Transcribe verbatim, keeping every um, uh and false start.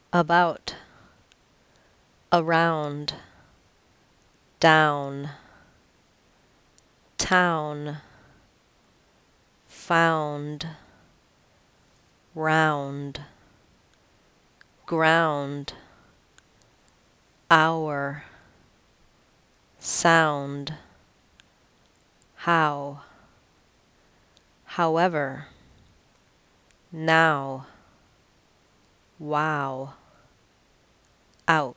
about, around, down, town, found, round, ground, hour, sound, how, however, now, wow, out.